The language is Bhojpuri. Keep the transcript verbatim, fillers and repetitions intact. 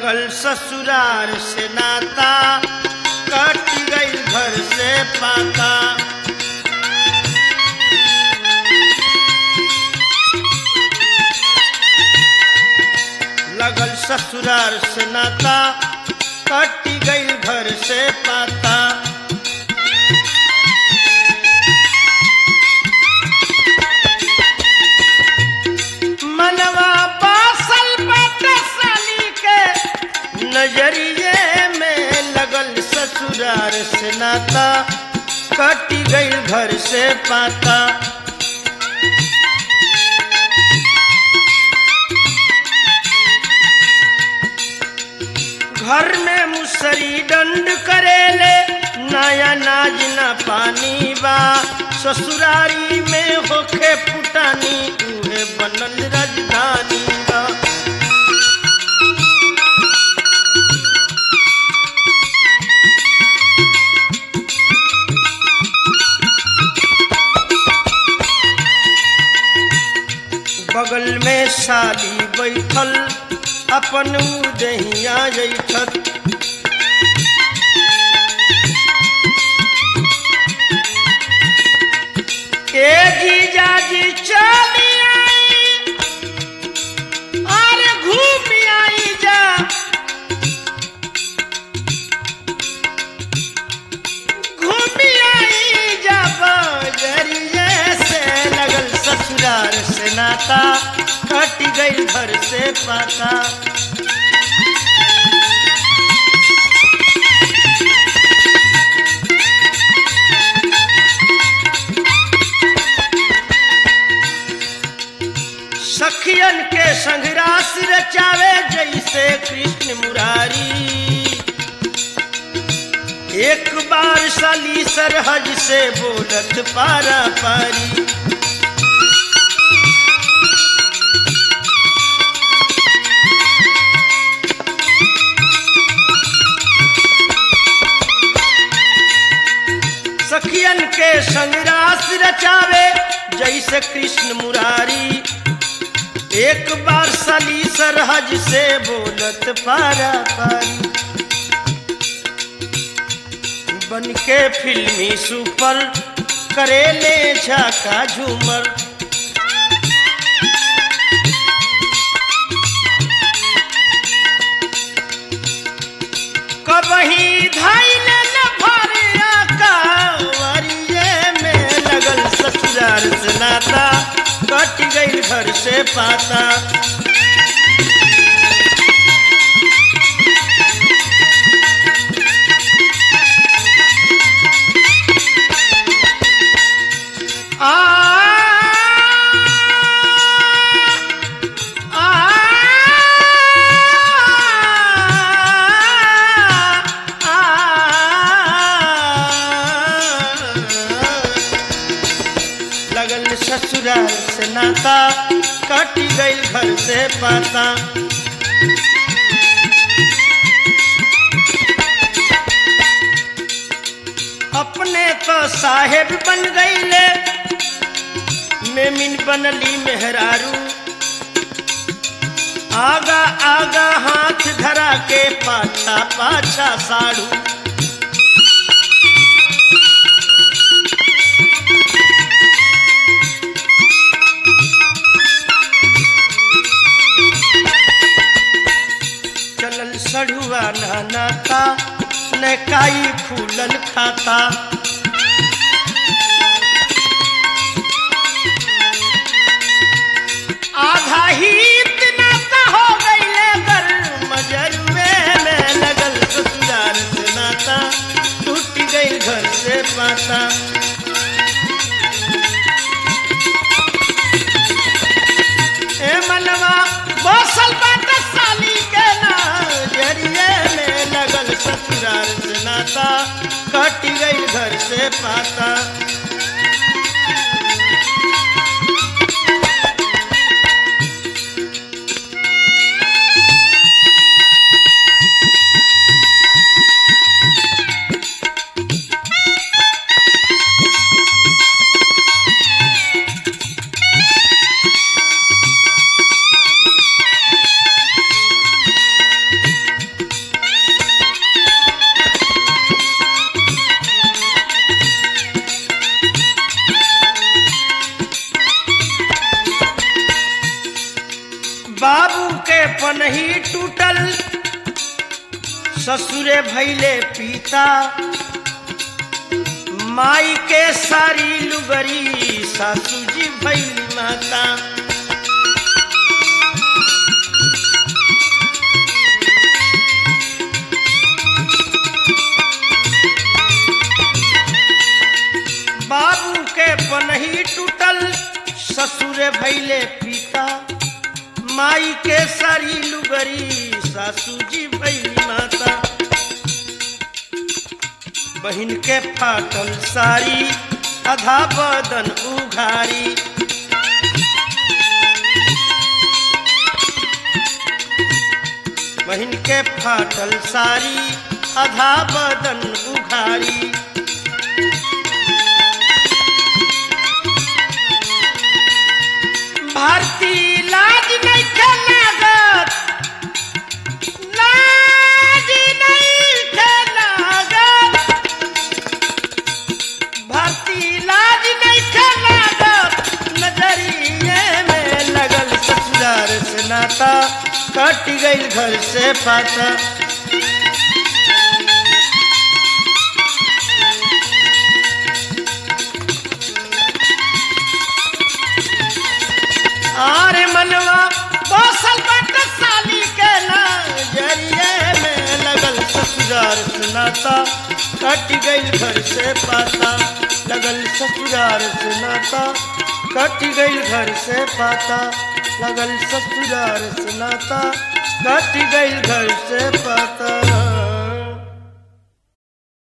लगल ससुरार से नाता, कट गई घर से पाता। लगल ससुरार से नाता, कट गई घर से पाता। मनवा बासल बाटे साली के नजरिए में, लगल ससुरार से नाता, कट गई घर से पाता। घर में मुसरी दंड करेले, नया नाज न पानी बा। ससुरारी में होखे पुटानी, उहे बनल राजधानी बा। बगल में साली बैठल, अपन उदहिया जैठत। ए जीजा जी चली आई, अरे घूम आई जा। घूम आई जा बजरिए से, लगल ससुरार से नाता, कट गई घर से पाता। सखियन के संग रास रचावे, जैसे कृष्ण मुरारी। एक बार साली सरहज से बोलत पारा पारी। सखियन के संग रास रचावे, जैसे कृष्ण मुरारी। एक बार साली सरहज से बोलत पारा पारी। बन के फिल्मी सुपर करेले झाका झूमर। कबही धाइले न भरिया कावरिये में, लगल ससुरार से नाता, कट गई घर से पाता। आ, आ, आ, लगल ससुराल से नाता, कट गई घर से पाता। अपने तो साहेब बन गईले, मेमिन बनली मेहरारू। आगा आगा हाथ धरा के, पाछा पाछा साड़ू। चलल सड़ुआ नाता, न काई फूलल खाता। आधा ही नाता हो गईले गर मजरुए में, लगल ससुराल से नाता, टूट गई घर से पाता। ए मनवा बसल बाटे साली के नजरिए में, लगल ससुराल से नाता, कट गई घर से पाता। ससुरे भैले पिता माई के सारी लुगरी सासू जी भैली माता। बाबू के पनही टूटल ससुरे भैले पिता माई के सारी लुगरी सासू जी भैली माता। बहिन के फाटल सारी आधा बदन उघारी बहिन के फाटल सारी आधा बदन उघारी। भारती लाज नहीं लागत लाज नहीं लागत भारती लाज नहीं लागत नजरिए में लगल ससुरार से नाता कट गई घर से पाता। आरे मनवा बसल बट साली के नजरिए में लगल ससुरार से नाता कट गई घर से पाता। लगल ससुरार से नाता कट गई घर से पाता। लगल ससुरार से नाता कट गई घर से पाता।